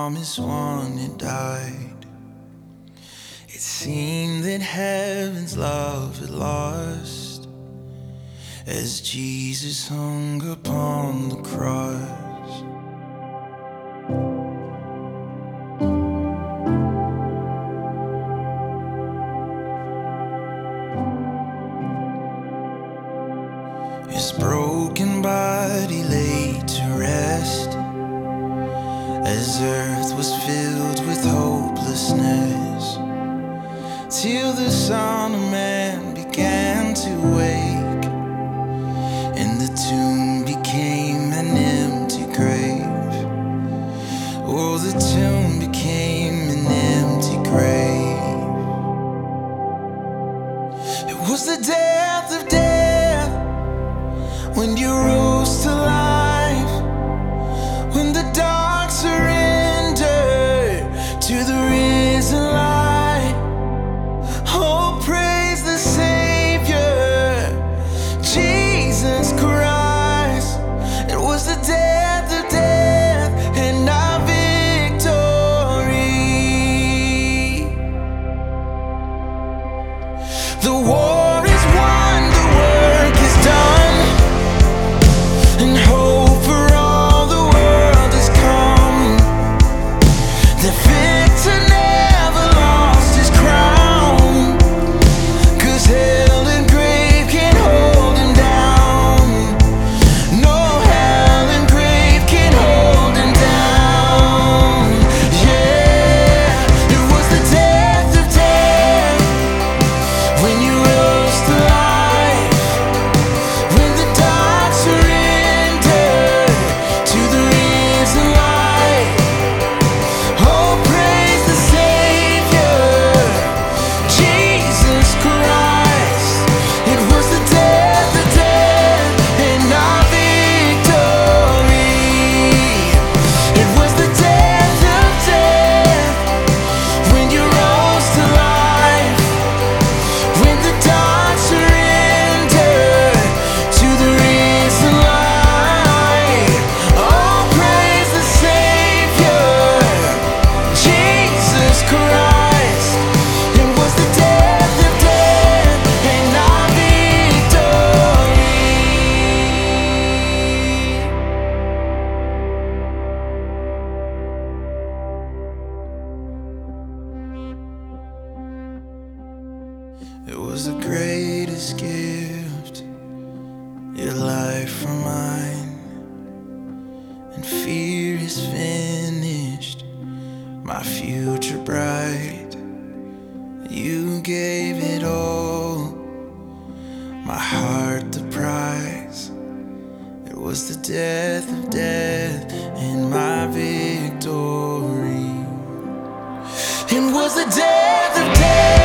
promised one had died. It seemed that heaven's love had lost as Jesus hung upon the cross. His broken body laid to rest as earth was filled with hopelessness, till the Son of Man began to wake, and the tomb became an empty grave. Oh, the tomb became an empty grave. It was the death of death when you rose to life, when the dark surrendered to the risen light. Oh, praise the Savior, Jesus Christ. It was the death of death and our victory. The war is won, the work is done, and hope for all the world has come. The victor never lost his crown, 'cause hell and grave can't hold him down. No, hell and grave can't hold him down. Yeah, it was the death of death when you rose to life, when the dark surrendered to the risen light. Oh, praise the Savior, Jesus Christ. It was the death of death and our victory. It was the death of death when you rose to life, when the dark surrendered to the risen light. Oh, praise the Savior, Jesus Christ. It was the death of death and our victory. It was the greatest gift, your life for mine, and fear is finished, my future bright. You gave it all, my heart the prize. It was the death of death and my victory. It was the death of death